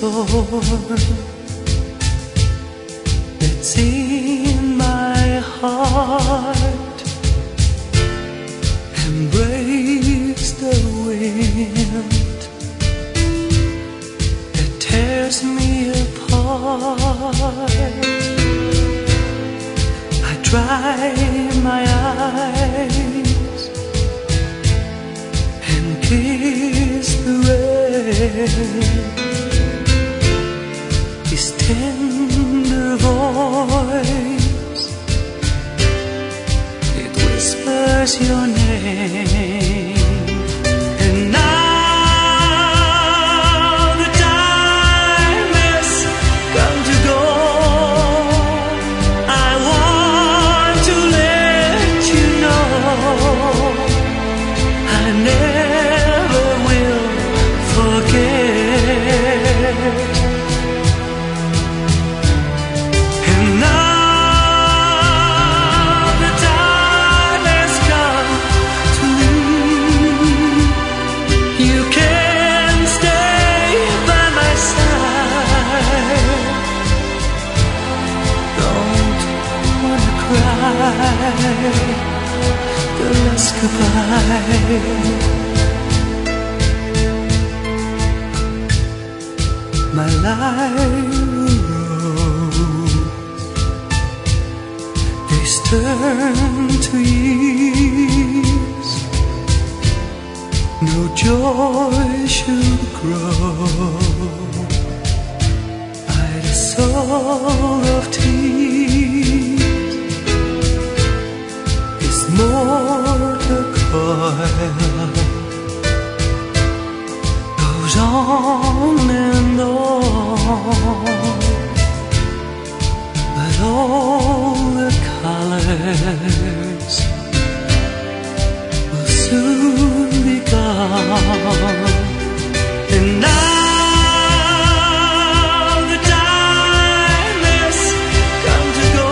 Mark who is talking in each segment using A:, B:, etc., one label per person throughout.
A: storm that's in my heart and breaks the wind that tears me apart. I dry my eyes and kiss the rain. His tender voice, it whispers your name. And now the time has come to go. I want to let you know I never will forget. The last goodbye. My life rose, days turn to years. No joy should grow. I'd a soul of tears, more the coil goes on and on, but all the colors will soon be gone. And now the time has come to go.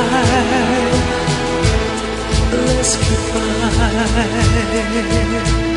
A: Let's goodbye.